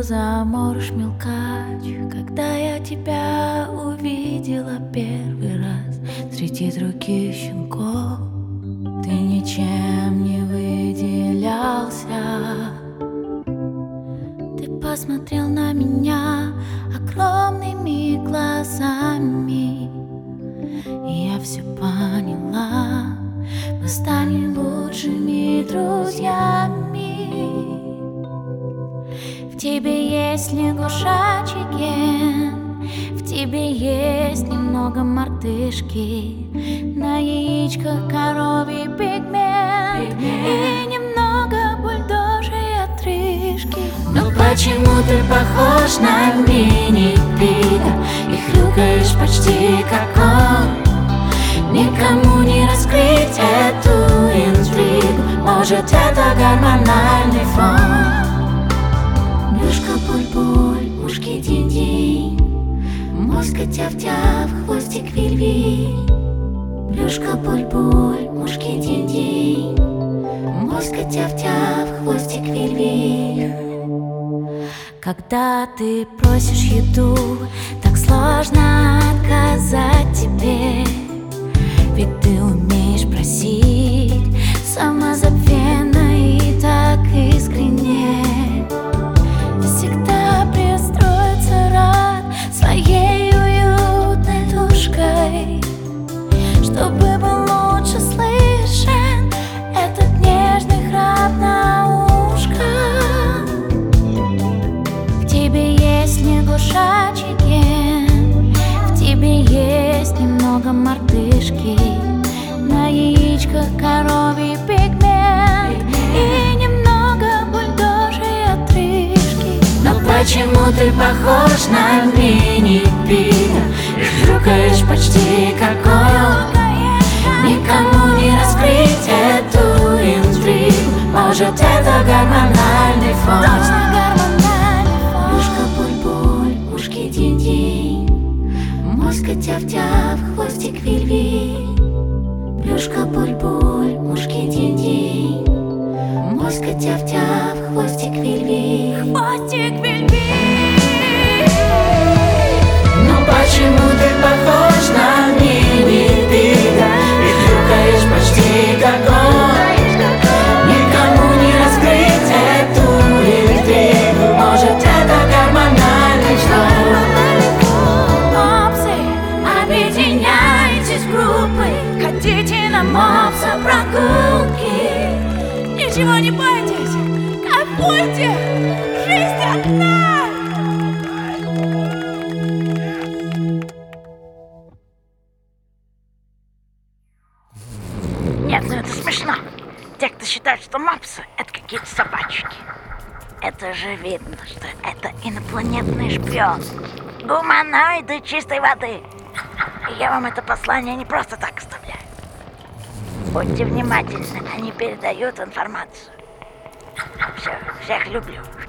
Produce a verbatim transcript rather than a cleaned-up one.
заморож мелкач, когда я тебя увидела первый раз среди других щенков. Ты ничем не выделялся. Ты посмотрел на меня огромными глазами, и я все поняла. Мы станем лучшими друзьями. В тебе есть лягушачий ген, в тебе есть немного мартышки, на яичках коровий пигмент и немного бульдожьей отрыжки. Но почему ты похож на мини-пига и хрюкаешь почти как он? Никому не раскрыть эту интригу, может, это гормональный фон. Брюшко буль-буль, ушки динь-динь, моська тяв-тяв, хвостик виль-виль. Брюшко буль-буль, ушки динь-динь, моська тяв-тяв, хвостик виль-виль. Когда ты просишь еду, так сложно отказать тебе, ведь ты умеешь просить самозабвенно и так искренне. Всегда пристроиться рад своей уютной душкой, чтобы был лучше слышен этот нежный храп на ушко. В тебе есть лягушачий ген, в тебе есть немного мартышки, на яичках коровий пигмент и немного бульдожьей отрыжки. Но почему ты похож на мини-пига и хрюкаешь почти как он? Никому не раскрыть эту интригу, может, это гормональный фон. Точно гормональный фон. Брюшко буль-буль, ушки динь-динь, моська тяв-тяв, хвостик виль-виль. Брюшко буль-буль, ушки динь-динь, моська тяв-тяв, хвостик виль-виль. Хвостик виль-виль. Ну почему ты похож на мини-пига и хрюкаешь почти как он? Никому не раскрыть эту интригу, может, это гормональный фон. Мопсы, объединяйтесь в группы, ходите на мопса прогулки. Ничего не бойтесь, кайфуйте, жизнь одна. Нет, ну это смешно. Те, кто считает, что мопсы — это какие-то собачки. Это же видно, что это инопланетный шпион. Гуманоиды чистой воды. И я вам это послание не просто так оставляю. Будьте внимательны, они передают информацию. Все, всех люблю.